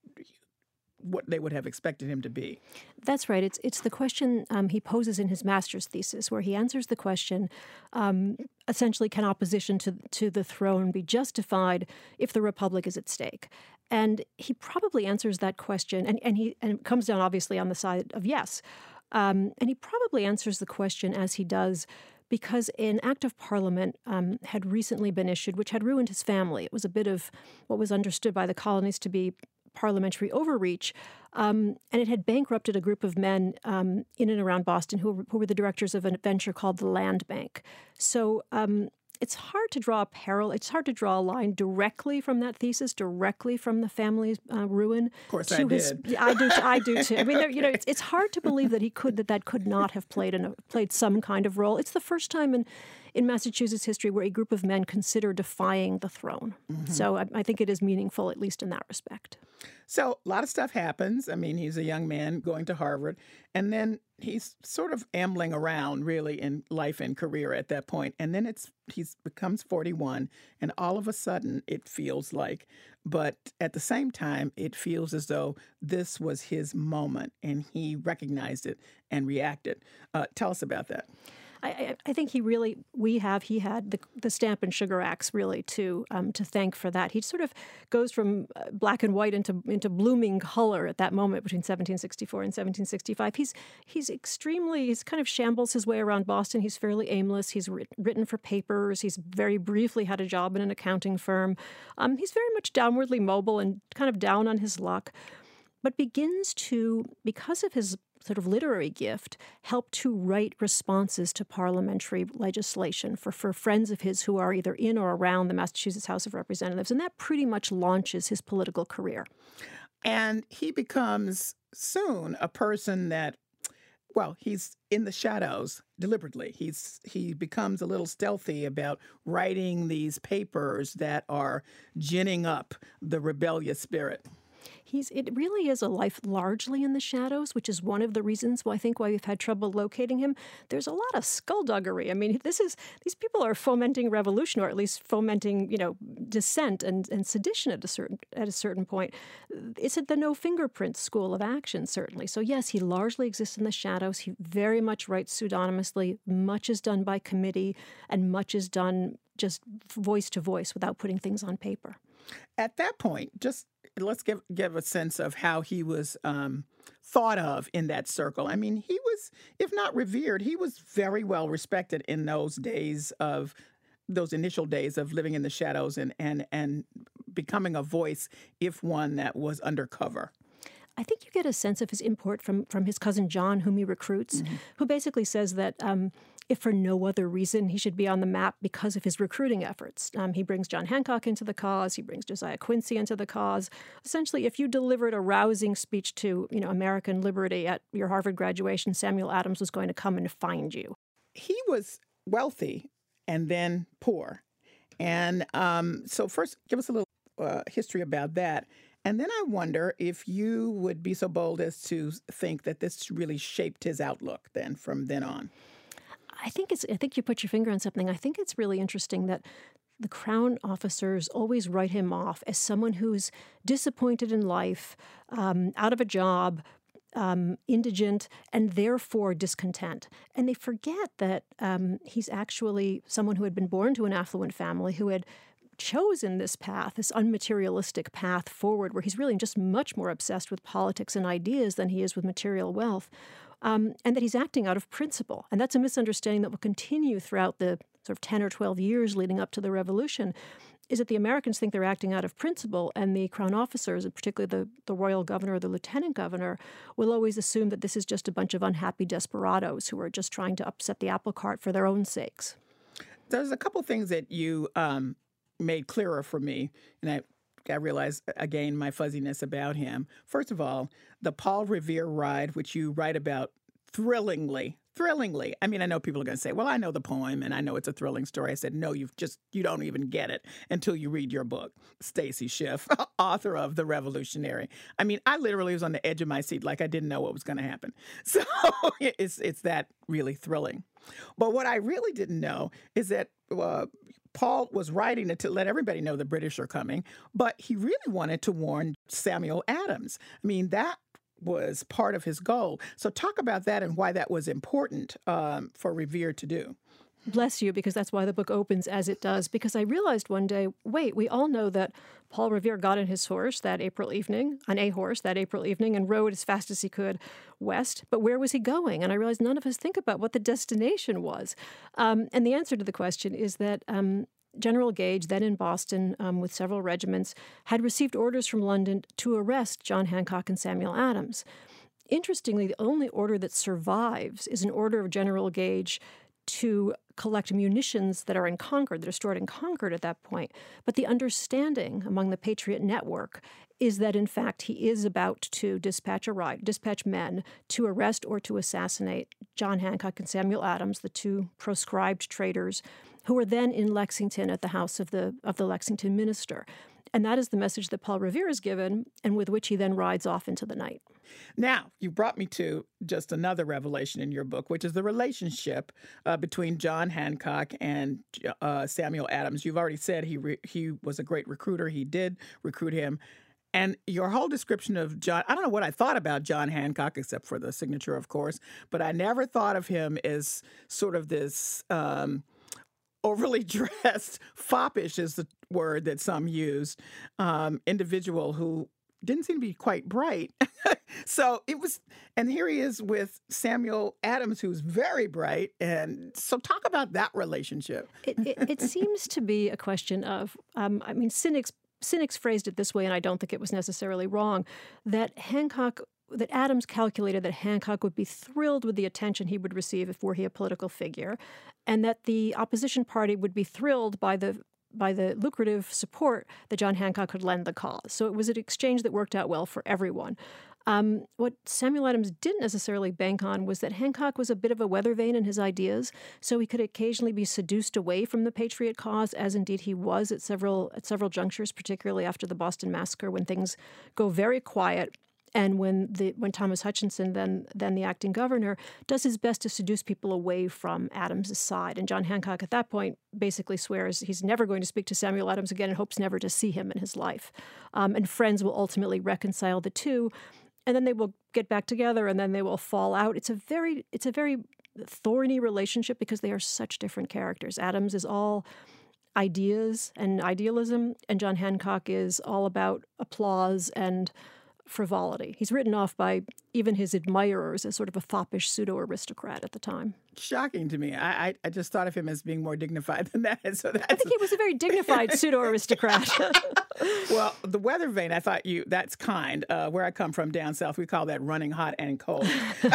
what they would have expected him to be. That's right. It's the question he poses in his master's thesis, where he answers the question, essentially, can opposition to the throne be justified if the republic is at stake? And he probably answers that question, and it comes down obviously on the side of yes. And he probably answers the question as he does because an act of parliament had recently been issued, which had ruined his family. It was a bit of what was understood by the colonies to be parliamentary overreach, and it had bankrupted a group of men in and around Boston who were the directors of a venture called the Land Bank. So it's hard to draw a parallel. It's hard to draw a line directly from that thesis, directly from the family's ruin. Of course, I did. I do too. I mean, it's hard to believe that that could not have played some kind of role. It's the first time in Massachusetts history where a group of men consider defying the throne. Mm-hmm. So I think it is meaningful, at least in that respect. So a lot of stuff happens. I mean, he's a young man going to Harvard, and then he's sort of ambling around really in life and career at that point. And then he becomes 41, and all of a sudden it feels like, but at the same time, it feels as though this was his moment, and he recognized it and reacted. Tell us about that. I think he had the Stamp and Sugar Acts really to thank for that. He sort of goes from black and white into blooming color at that moment between 1764 and 1765. He's kind of shambles his way around Boston. He's fairly aimless. He's written for papers. He's very briefly had a job in an accounting firm. He's very much downwardly mobile and kind of down on his luck, but begins to, because of his sort of literary gift, help to write responses to parliamentary legislation for friends of his who are either in or around the Massachusetts House of Representatives. And that pretty much launches his political career. And he becomes soon a person that, well, he's in the shadows deliberately. He becomes a little stealthy about writing these papers that are ginning up the rebellious spirit. It really is a life largely in the shadows, which is one of the reasons why we've had trouble locating him. There's a lot of skullduggery. I mean, these people are fomenting revolution, or at least fomenting, dissent and sedition at a certain point. It's at the no fingerprint school of action, certainly. So yes, he largely exists in the shadows. He very much writes pseudonymously. Much is done by committee, and much is done just voice to voice without putting things on paper. At that point, just let's give a sense of how he was thought of in that circle. I mean, he was, if not revered, he was very well respected in those initial days of living in the shadows and becoming a voice, if one that was undercover. I think you get a sense of his import from his cousin John, whom he recruits, who basically says that if for no other reason, he should be on the map because of his recruiting efforts. He brings John Hancock into the cause. He brings Josiah Quincy into the cause. Essentially, if you delivered a rousing speech to American liberty at your Harvard graduation, Samuel Adams was going to come and find you. He was wealthy and then poor. And so first, give us a little history about that. And then I wonder if you would be so bold as to think that this really shaped his outlook then from then on. I think you put your finger on something. I think it's really interesting that the Crown officers always write him off as someone who's disappointed in life, out of a job, indigent, and therefore discontent. And they forget that he's actually someone who had been born to an affluent family, who had chosen this path, this unmaterialistic path forward, where he's really just much more obsessed with politics and ideas than he is with material wealth. And that he's acting out of principle. And that's a misunderstanding that will continue throughout the sort of 10 or 12 years leading up to the revolution, is that the Americans think they're acting out of principle, and the Crown officers, and particularly the royal governor or the lieutenant governor, will always assume that this is just a bunch of unhappy desperados who are just trying to upset the apple cart for their own sakes. There's a couple things that you made clearer for me, and I realized, again, my fuzziness about him. First of all, the Paul Revere ride, which you write about thrillingly. I mean, I know people are going to say, well, I know the poem and I know it's a thrilling story. I said, no, you don't even get it until you read your book. Stacy Schiff, author of The Revolutionary. I mean, I literally was on the edge of my seat, like I didn't know what was going to happen. So it's that really thrilling. But what I really didn't know is that Paul was writing it to let everybody know the British are coming, but he really wanted to warn Samuel Adams. I mean, that was part of his goal. So talk about that and why that was important for Revere to do. Bless you, because that's why the book opens as it does. Because I realized one day, wait, we all know that Paul Revere got on a horse that April evening, and rode as fast as he could west. But where was he going? And I realized none of us think about what the destination was. And the answer to the question is that General Gage, then in Boston with several regiments, had received orders from London to arrest John Hancock and Samuel Adams. Interestingly, the only order that survives is an order of General Gage to collect munitions that are in Concord, that are stored in Concord at that point. But the understanding among the Patriot network is that, in fact, he is about to dispatch men to arrest or to assassinate John Hancock and Samuel Adams, the two proscribed traitors, who were then in Lexington at the house of the Lexington minister. And that is the message that Paul Revere is given, and with which he then rides off into the night. Now, you brought me to just another revelation in your book, which is the relationship between John Hancock and Samuel Adams. You've already said he was a great recruiter. He did recruit him. And your whole description of John, I don't know what I thought about John Hancock, except for the signature, of course, but I never thought of him as sort of this overly dressed, foppish is the word that some used, individual who didn't seem to be quite bright. So it was, and here he is with Samuel Adams, who's very bright. And so talk about that relationship. It seems to be a question of, cynics phrased it this way, and I don't think it was necessarily wrong, that Adams calculated that Hancock would be thrilled with the attention he would receive if were he a political figure, and that the opposition party would be thrilled by the lucrative support that John Hancock could lend the cause. So it was an exchange that worked out well for everyone. What Samuel Adams didn't necessarily bank on was that Hancock was a bit of a weather vane in his ideas, so he could occasionally be seduced away from the Patriot cause, as indeed he was at several junctures, particularly after the Boston Massacre, when things go very quiet. And when Thomas Hutchinson, then the acting governor, does his best to seduce people away from Adams's side. And John Hancock at that point basically swears he's never going to speak to Samuel Adams again and hopes never to see him in his life. And friends will ultimately reconcile the two, and then they will get back together, and then they will fall out. It's a very thorny relationship because they are such different characters. Adams is all ideas and idealism, and John Hancock is all about applause and frivolity. He's written off by even his admirers as sort of a foppish pseudo-aristocrat at the time. Shocking to me. I just thought of him as being more dignified than that. So I think he was a very dignified pseudo-aristocrat. Well, the weather vane, I thought that's kind. Where I come from down south, we call that running hot and cold.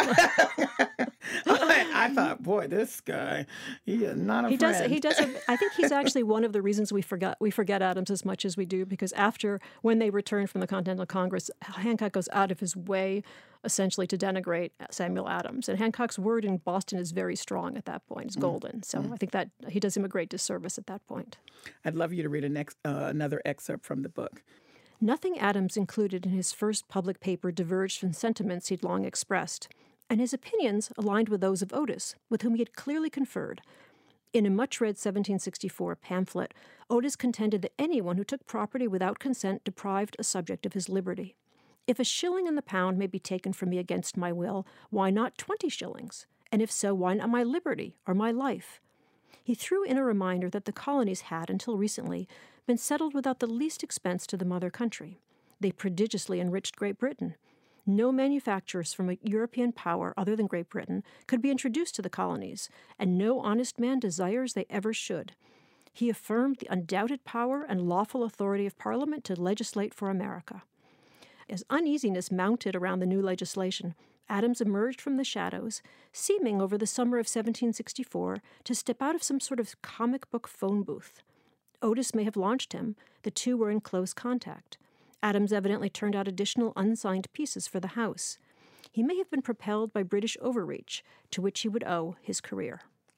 I thought, boy, this guy, he is not a friend. He does. I think he's actually one of the reasons we forget Adams as much as we do, because when they return from the Continental Congress, Hancock goes out of his way essentially to denigrate Samuel Adams. And Hancock's word in Boston is very strong at that point. It's golden. So I think that he does him a great disservice at that point. I'd love you to read another excerpt from the book. Nothing Adams included in his first public paper diverged from sentiments he'd long expressed, and his opinions aligned with those of Otis, with whom he had clearly conferred. In a much-read 1764 pamphlet, Otis contended that anyone who took property without consent deprived a subject of his liberty. If a shilling in the pound may be taken from me against my will, why not 20 shillings? And if so, why not my liberty or my life? He threw in a reminder that the colonies had, until recently, been settled without the least expense to the mother country. They prodigiously enriched Great Britain. No manufactures from a European power other than Great Britain could be introduced to the colonies, and no honest man desires they ever should. He affirmed the undoubted power and lawful authority of Parliament to legislate for America. As uneasiness mounted around the new legislation, Adams emerged from the shadows, seeming over the summer of 1764 to step out of some sort of comic book phone booth. Otis may have launched him. The two were in close contact. Adams evidently turned out additional unsigned pieces for the House. He may have been propelled by British overreach, to which he would owe his career.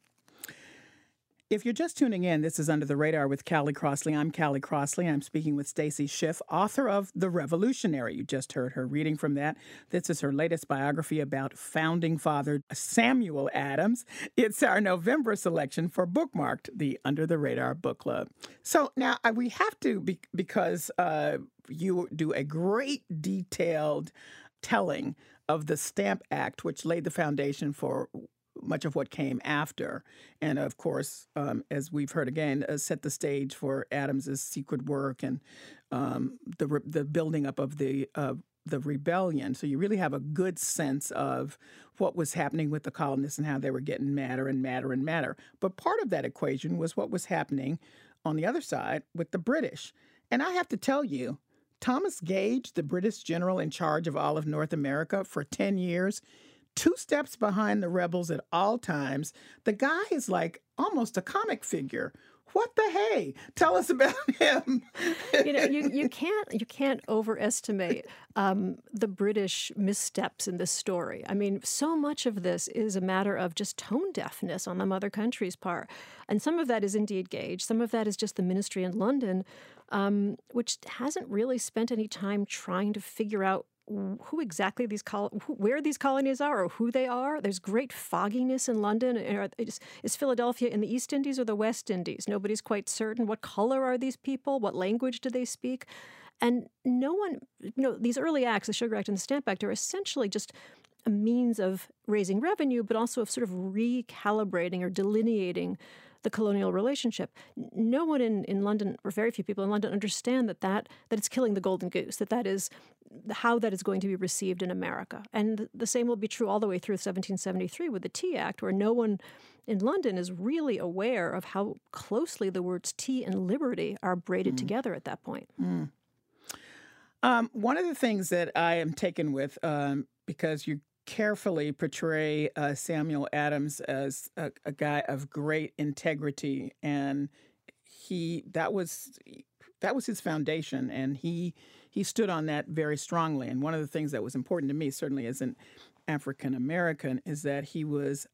If you're just tuning in, this is Under the Radar with Callie Crossley. I'm Callie Crossley. I'm speaking with Stacy Schiff, author of The Revolutionary. You just heard her reading from that. This is her latest biography about founding father Samuel Adams. It's our November selection for Bookmarked, the Under the Radar Book Club. So now we have to, because you do a great detailed telling of the Stamp Act, which laid the foundation for much of what came after. And of course, as we've heard again, set the stage for Adams's secret work and the building up of the rebellion. So you really have a good sense of what was happening with the colonists and how they were getting madder and madder and madder. But part of that equation was what was happening on the other side with the British. And I have to tell you, Thomas Gage, the British general in charge of all of North America for 10 years, 2 steps behind the rebels at all times. The guy is like almost a comic figure. What the hey? Tell us about him. You can't overestimate the British missteps in this story. I mean, so much of this is a matter of just tone deafness on the mother country's part. And some of that is indeed Gage. Some of that is just the ministry in London, which hasn't really spent any time trying to figure out who exactly where these colonies are or who they are. There's great fogginess in London. Is Philadelphia in the East Indies or the West Indies? Nobody's quite certain. What color are these people? What language do they speak? And no one, these early acts, the Sugar Act and the Stamp Act, are essentially just a means of raising revenue, but also of sort of recalibrating or delineating the colonial relationship. No one in London, or very few people in London, understand that it's killing the golden goose, that is how that is going to be received in America. And the same will be true all the way through 1773 with the Tea Act, where no one in London is really aware of how closely the words tea and liberty are braided together at that point. One of the things that I am taken with, because you carefully portray Samuel Adams as a guy of great integrity, and that was his foundation, and he stood on that very strongly. And one of the things that was important to me, certainly as an African American, is that he was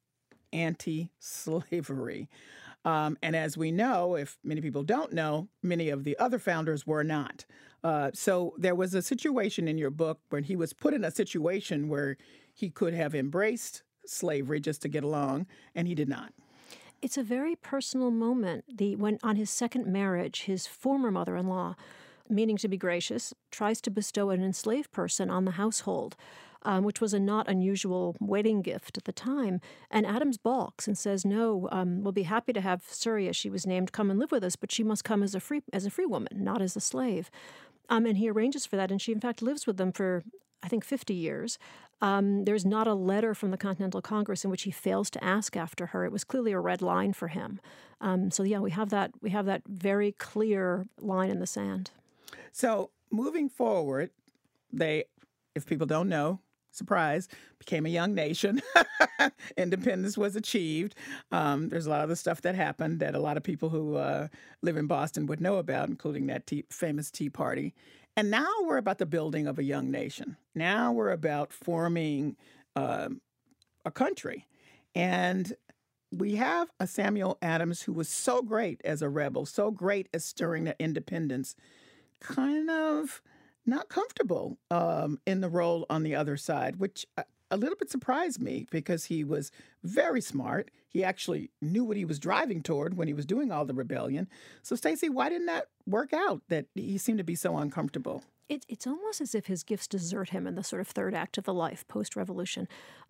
anti-slavery. And as we know, if many people don't know, many of the other founders were not. So there was a situation in your book when he was put in a situation where he could have embraced slavery just to get along, and he did not. It's a very personal moment. When on his second marriage, his former mother-in-law, meaning to be gracious, tries to bestow an enslaved person on the household, which was a not unusual wedding gift at the time. And Adams balks and says, no, we'll be happy to have Surrey, as she was named, come and live with us, but she must come as a free woman, not as a slave. And he arranges for that, and she, in fact, lives with them for, I think, 50 years. There's not a letter from the Continental Congress in which he fails to ask after her. It was clearly a red line for him. So yeah, we have that very clear line in the sand. So moving forward, they, if people don't know, surprise, became a young nation. Independence was achieved. There's a lot of the stuff that happened that a lot of people who live in Boston would know about, including that famous Tea Party. And now we're about the building of a young nation. Now we're about forming a country. And we have a Samuel Adams who was so great as a rebel, so great at stirring the independence, kind of not comfortable in the role on the other side, which a little bit surprised me because he was very smart. He actually knew what he was driving toward when he was doing all the rebellion. So, Stacey, why didn't that work out, that he seemed to be so uncomfortable? It's almost as if his gifts desert him in the sort of third act of the life post-revolution.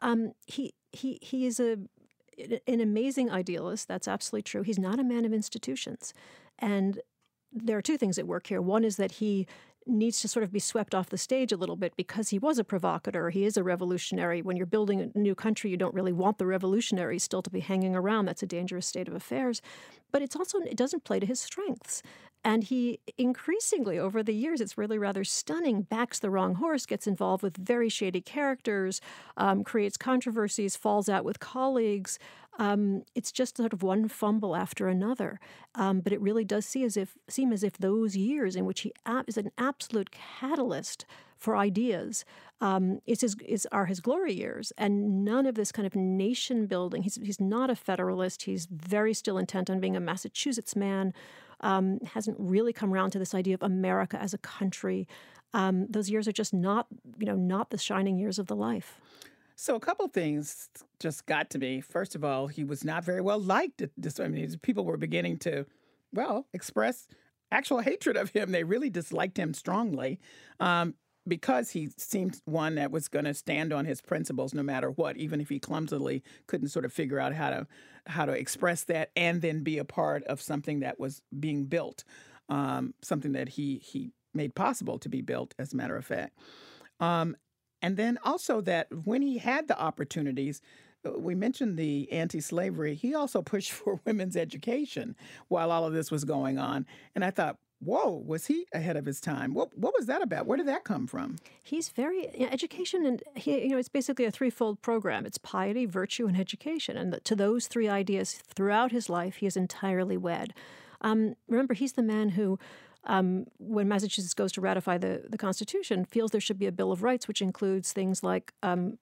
He is an amazing idealist. That's absolutely true. He's not a man of institutions. And there are two things at work here. One is that he needs to sort of be swept off the stage a little bit because he was a provocateur. He is a revolutionary. When you're building a new country, you don't really want the revolutionaries still to be hanging around. That's a dangerous state of affairs. But it doesn't play to his strengths. And he increasingly, over the years, it's really rather stunning, backs the wrong horse, gets involved with very shady characters, creates controversies, falls out with colleagues. It's just sort of one fumble after another. But it really does seem as if those years in which he is an absolute catalyst for ideas are his glory years. And none of this kind of nation building. He's not a federalist. He's very still intent on being a Massachusetts man. Hasn't really come around to this idea of America as a country. Those years are just not the shining years of the life. So a couple of things just got to me. First of all, he was not very well liked. People were beginning to, express actual hatred of him. They really disliked him strongly because he seemed one that was going to stand on his principles no matter what, even if he clumsily couldn't sort of figure out how to express that and then be a part of something that was being built, something that he made possible to be built, as a matter of fact. And then also that when he had the opportunities, we mentioned the anti-slavery, he also pushed for women's education while all of this was going on. And I thought, whoa, was he ahead of his time? What was that about? Where did that come from? He's very education, and it's basically a threefold program. It's piety, virtue, and education. And to those three ideas throughout his life, he is entirely wed. Remember, he's the man who, when Massachusetts goes to ratify the Constitution, feels there should be a Bill of Rights, which includes things like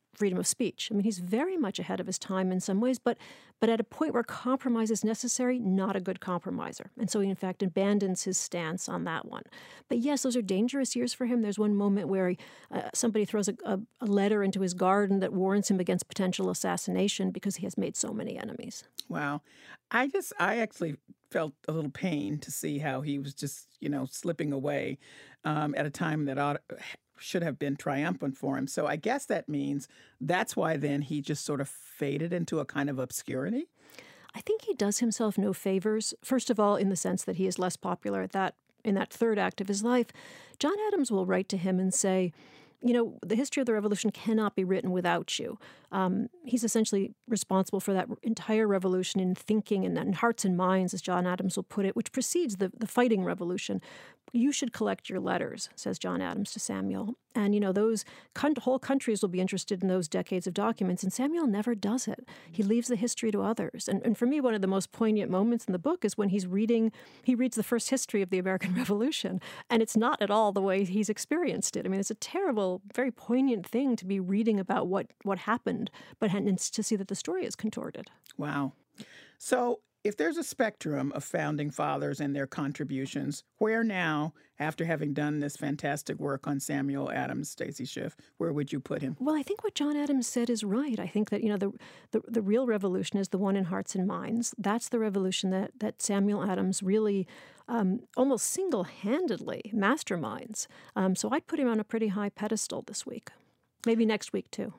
freedom of speech. I mean, he's very much ahead of his time in some ways, but at a point where compromise is necessary, not a good compromiser. And so he, in fact, abandons his stance on that one. But yes, those are dangerous years for him. There's one moment where somebody throws a letter into his garden that warns him against potential assassination because he has made so many enemies. Wow. I actually felt a little pain to see how he was just, slipping away at a time that should have been triumphant for him. So I guess that means that's why then he just sort of faded into a kind of obscurity. I think he does himself no favors. First of all, in the sense that he is less popular in that third act of his life. John Adams will write to him and say, the history of the revolution cannot be written without you. He's essentially responsible for that entire revolution in thinking and in hearts and minds, as John Adams will put it, which precedes the fighting revolution. You should collect your letters, says John Adams to Samuel. And, those whole countries will be interested in those decades of documents. And Samuel never does it. He leaves the history to others. And for me, one of the most poignant moments in the book is when he reads the first history of the American Revolution. And it's not at all the way he's experienced it. I mean, it's a terrible, very poignant thing to be reading about what happened, but to see that the story is contorted. Wow. So if there's a spectrum of founding fathers and their contributions, where now, after having done this fantastic work on Samuel Adams, Stacy Schiff, where would you put him? Well, I think what John Adams said is right. I think that, the real revolution is the one in hearts and minds. That's the revolution that Samuel Adams really almost single-handedly masterminds. So I'd put him on a pretty high pedestal this week. Maybe next week, too.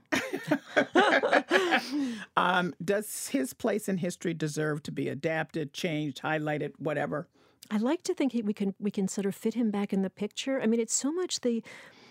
Does his place in history deserve to be adapted, changed, highlighted, whatever? I like to think we can sort of fit him back in the picture. I mean, it's so much the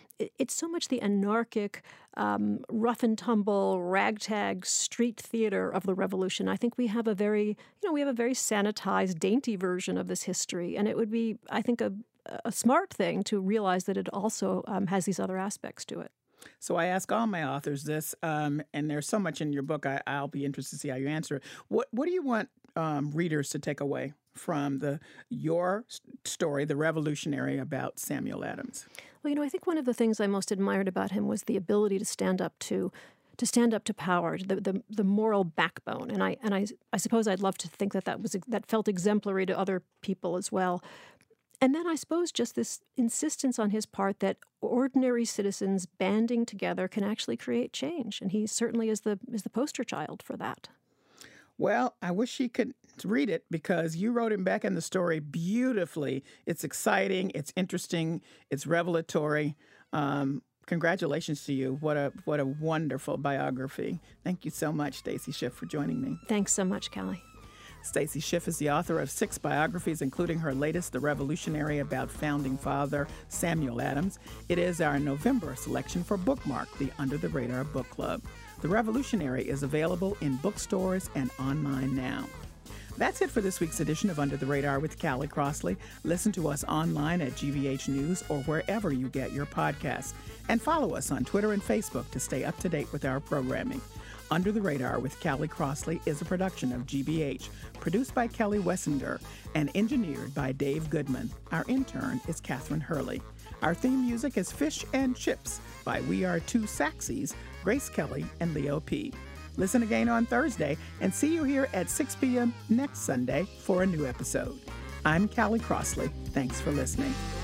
anarchic, rough and tumble, ragtag street theater of the revolution. I think we have a very sanitized, dainty version of this history, and it would be, I think, a smart thing to realize that it also has these other aspects to it. So I ask all my authors this, and there's so much in your book, I'll be interested to see how you answer it. What do you want readers to take away from your story, The Revolutionary, about Samuel Adams? Well, I think one of the things I most admired about him was the ability to stand up to power, the moral backbone, and I suppose I'd love to think that felt exemplary to other people as well. And then I suppose just this insistence on his part that ordinary citizens banding together can actually create change. And he certainly is the poster child for that. Well, I wish he could read it because you wrote him back in the story beautifully. It's exciting. It's interesting. It's revelatory. Congratulations to you. What a wonderful biography. Thank you so much, Stacy Schiff, for joining me. Thanks so much, Callie. Stacy Schiff is the author of 6 biographies, including her latest, The Revolutionary, about founding father Samuel Adams. It is our November selection for Bookmark, the Under the Radar Book Club. The Revolutionary is available in bookstores and online now. That's it for this week's edition of Under the Radar with Callie Crossley. Listen to us online at GBH News or wherever you get your podcasts. And follow us on Twitter and Facebook to stay up to date with our programming. Under the Radar with Callie Crossley is a production of GBH, produced by Kelly Wessinger and engineered by Dave Goodman. Our intern is Catherine Hurley. Our theme music is Fish and Chips by We Are Two Saxies, Grace Kelly and Leo P. Listen again on Thursday and see you here at 6 p.m. next Sunday for a new episode. I'm Callie Crossley. Thanks for listening.